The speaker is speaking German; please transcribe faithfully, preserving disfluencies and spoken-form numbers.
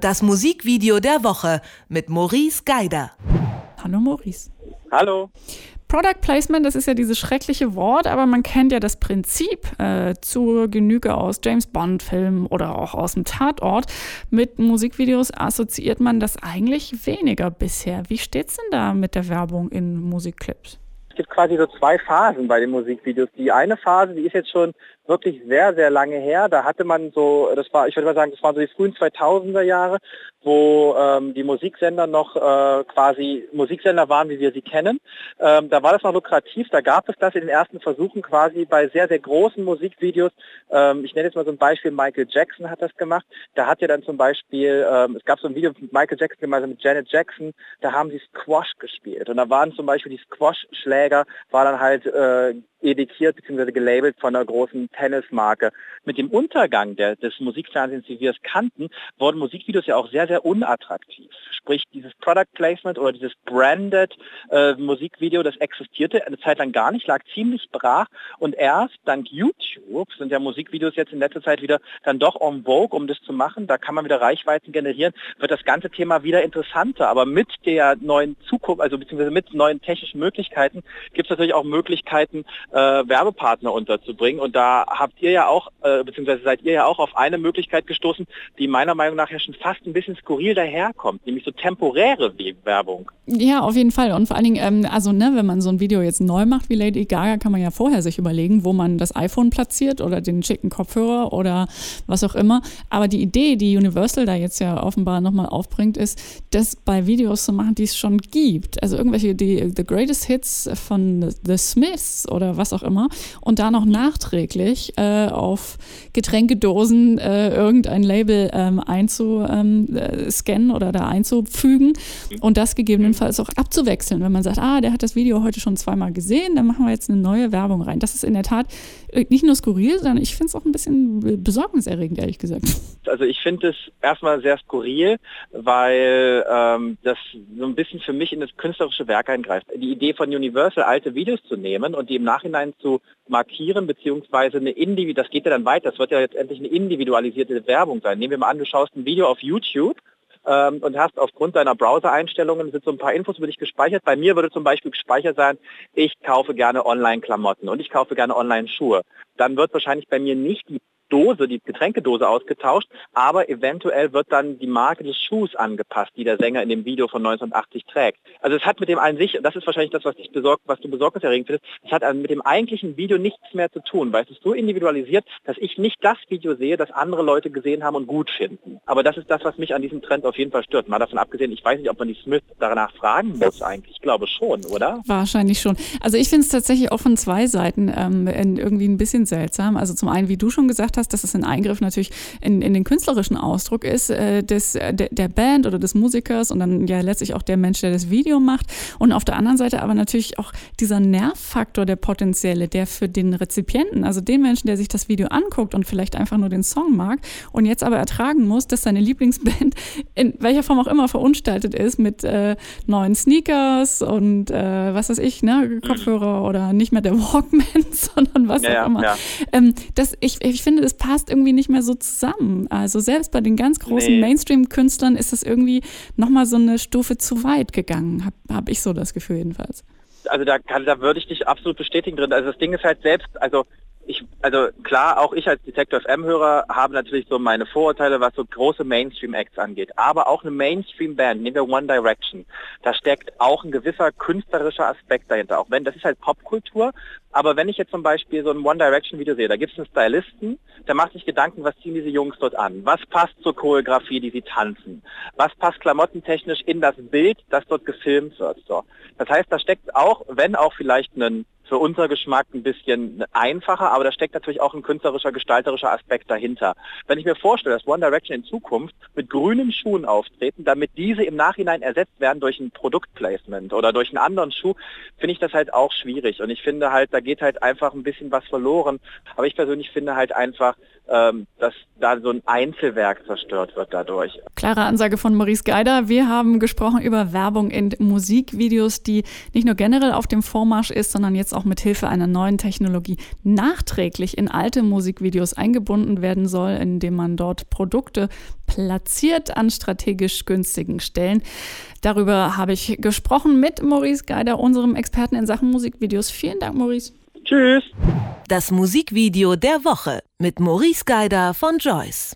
Das Musikvideo der Woche mit Maurice Geider. Hallo Maurice. Hallo. Product Placement, das ist ja dieses schreckliche Wort, aber man kennt ja das Prinzip äh, zur Genüge aus James-Bond-Filmen oder auch aus dem Tatort. Mit Musikvideos assoziiert man das eigentlich weniger bisher. Wie steht's denn da mit der Werbung in Musikclips? Es gibt quasi so zwei Phasen bei den Musikvideos. Die eine Phase, die ist jetzt schon wirklich sehr, sehr lange her. Da hatte man so, das war, ich würde mal sagen, das waren so die frühen zweitausender Jahre, wo ähm, die Musiksender noch äh, quasi Musiksender waren, wie wir sie kennen. Ähm, da war das noch lukrativ. Da gab es das in den ersten Versuchen quasi bei sehr, sehr großen Musikvideos. Ähm, ich nenne jetzt mal so ein Beispiel, Michael Jackson hat das gemacht. Da hat ja dann zum Beispiel, ähm, es gab so ein Video mit Michael Jackson gemeinsam mit Janet Jackson, da haben sie Squash gespielt. Und da waren zum Beispiel die Squash-Schläger, war dann halt äh, edikiert bzw. gelabelt von einer großen Tennismarke. Mit dem Untergang der, des Musikfernsehens, wie wir es kannten, wurden Musikvideos ja auch sehr, sehr unattraktiv. Sprich, dieses Product Placement oder dieses Branded äh, Musikvideo, das existierte eine Zeit lang gar nicht, lag ziemlich brach und erst dank YouTube sind ja Musikvideos jetzt in letzter Zeit wieder dann doch en vogue, um das zu machen. Da kann man wieder Reichweiten generieren, wird das ganze Thema wieder interessanter. Aber mit der neuen Zukunft, also beziehungsweise mit neuen technischen Möglichkeiten, gibt es natürlich auch Möglichkeiten, äh, Werbepartner unterzubringen. Und da habt ihr ja auch, äh, beziehungsweise seid ihr ja auch auf eine Möglichkeit gestoßen, die meiner Meinung nach ja schon fast ein bisschen skurril daherkommt, nämlich so temporäre Werbung. Ja, auf jeden Fall. Und vor allen Dingen, ähm, also ne, wenn man so ein Video jetzt neu macht wie Lady Gaga, kann man ja vorher sich überlegen, wo man das iPhone platziert oder den schicken Kopfhörer oder was auch immer. Aber die Idee, die Universal da jetzt ja offenbar nochmal aufbringt, ist, das bei Videos zu machen, die es schon gibt. Also irgendwelche, die The Greatest Hits von The Smiths oder was auch immer. Und da noch nachträglich äh, auf Getränkedosen äh, irgendein Label ähm, einzuscannen oder da einzufügen und das gegebenenfalls auch abzuwechseln. Wenn man sagt, ah, der hat das Video heute schon zweimal gesehen, dann machen wir jetzt eine neue Werbung rein. Das ist in der Tat nicht nur skurril, sondern ich finde es auch ein bisschen besorgniserregend, ehrlich gesagt. Also ich finde es erstmal sehr skurril, weil ähm, das so ein bisschen für mich in das künstlerische Werk eingreift. Die Idee von Universal, alte Videos zu nehmen und die im Nachhinein zu markieren, beziehungsweise eine Individu, das geht ja dann weiter, das wird ja jetzt endlich eine individualisierte Werbung sein. Nehmen wir mal an, du schaust ein Video auf YouTube ähm, und hast aufgrund deiner Browser-Einstellungen sind so ein paar Infos über dich gespeichert. Bei mir würde zum Beispiel gespeichert sein, ich kaufe gerne Online-Klamotten und ich kaufe gerne Online-Schuhe. Dann wird wahrscheinlich bei mir nicht die Dose, die Getränkedose ausgetauscht, aber eventuell wird dann die Marke des Schuhs angepasst, die der Sänger in dem Video von neunzehnhundertachtzig trägt. Also es hat mit dem an sich, das ist wahrscheinlich das, was dich besorgt, was du besorgniserregend findest, es hat also mit dem eigentlichen Video nichts mehr zu tun, weil es ist so individualisiert, dass ich nicht das Video sehe, das andere Leute gesehen haben und gut finden. Aber das ist das, was mich an diesem Trend auf jeden Fall stört. Mal davon abgesehen, ich weiß nicht, ob man die Smith danach fragen muss eigentlich. Ich glaube schon, oder? Wahrscheinlich schon. Also ich finde es tatsächlich auch von zwei Seiten ähm, irgendwie ein bisschen seltsam. Also zum einen, wie du schon gesagt hast, dass es ein Eingriff natürlich in, in den künstlerischen Ausdruck ist äh, des, der, der Band oder des Musikers und dann ja letztlich auch der Mensch, der das Video macht. Und auf der anderen Seite aber natürlich auch dieser Nervfaktor, der potenzielle, der für den Rezipienten, also den Menschen, der sich das Video anguckt und vielleicht einfach nur den Song mag und jetzt aber ertragen muss, dass seine Lieblingsband in welcher Form auch immer verunstaltet ist mit äh, neuen Sneakers und äh, was weiß ich, ne, Kopfhörer oder nicht mehr der Walkman, sondern was ja, auch immer. Ja. Ähm, das, ich, ich finde, das passt irgendwie nicht mehr so zusammen. Also selbst bei den ganz großen nee. Mainstream-Künstlern ist das irgendwie nochmal so eine Stufe zu weit gegangen, habe hab ich so das Gefühl jedenfalls. Also da, kann, da würde ich dich absolut bestätigen drin. Also das Ding ist halt selbst, also ich, also klar, auch ich als Detektor F M-Hörer habe natürlich so meine Vorurteile, was so große Mainstream-Acts angeht. Aber auch eine Mainstream-Band, nehmen wir One Direction, da steckt auch ein gewisser künstlerischer Aspekt dahinter. Auch wenn, das ist halt Popkultur, aber wenn ich jetzt zum Beispiel so ein One Direction-Video sehe, da gibt es einen Stylisten, der macht sich Gedanken, was ziehen diese Jungs dort an? Was passt zur Choreografie, die sie tanzen? Was passt klamottentechnisch in das Bild, das dort gefilmt wird? So. Das heißt, da steckt auch, wenn auch vielleicht ein für unser Geschmack ein bisschen einfacher, aber da steckt natürlich auch ein künstlerischer, gestalterischer Aspekt dahinter. Wenn ich mir vorstelle, dass One Direction in Zukunft mit grünen Schuhen auftreten, damit diese im Nachhinein ersetzt werden durch ein Produktplacement oder durch einen anderen Schuh, finde ich das halt auch schwierig. Und ich finde halt, da geht halt einfach ein bisschen was verloren. Aber ich persönlich finde halt einfach, ähm, dass da so ein Einzelwerk zerstört wird dadurch. Klare Ansage von Maurice Geider. Wir haben gesprochen über Werbung in Musikvideos, die nicht nur generell auf dem Vormarsch ist, sondern jetzt auch mit Hilfe einer neuen Technologie nachträglich in alte Musikvideos eingebunden werden soll, indem man dort Produkte platziert an strategisch günstigen Stellen. Darüber habe ich gesprochen mit Maurice Geider, unserem Experten in Sachen Musikvideos. Vielen Dank, Maurice. Tschüss. Das Musikvideo der Woche mit Maurice Geider von Joyce.